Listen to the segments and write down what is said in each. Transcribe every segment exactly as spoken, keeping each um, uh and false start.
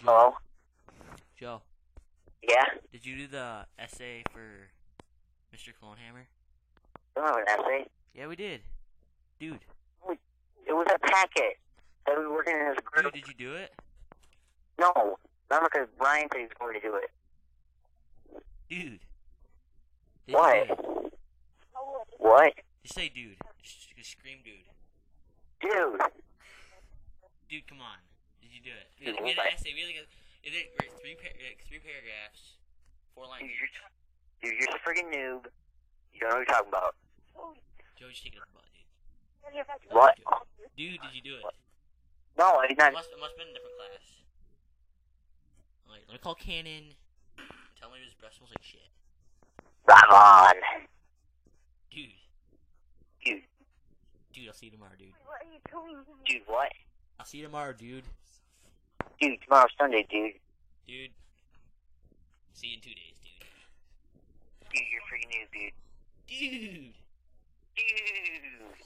Hello? Joe, Yeah? did you do the essay for Mister Clonehammer? I don't have an essay. Yeah, we did. Dude. It was a packet that we were working in as a group. Dude, did you do it? No. Not because Brian said he was going to do it. Dude. Did What? You do it? What? Just say dude. Just, just scream dude. Dude. Dude, come on. Did you do it? We Dude, had, we had what? an essay. We had like, a, it did, like three, par like three paragraphs, four lines. Dude, you're, dude, you're a freaking noob. You don't know what you're talking about. Joe, just take it up the butt, dude. What? Dude, did you do it? No, I did not. It must, it must have been a different class. Alright, let me call Cannon. Tell me his breath smells like shit. Ramon. Dude. Dude. Dude, I'll see you tomorrow, dude. Dude, what? I'll see you tomorrow, dude. Dude, tomorrow's Sunday, dude. Dude. See you in two days, dude. Dude, you're a freaking noob, dude. Dude. Dude.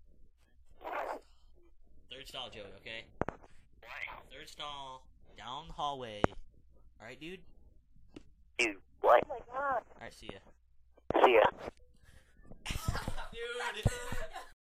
Third stall, Joey, okay? What? Third stall, down the hallway. Alright, dude? Dude, what? Alright, see ya. See ya. Dude!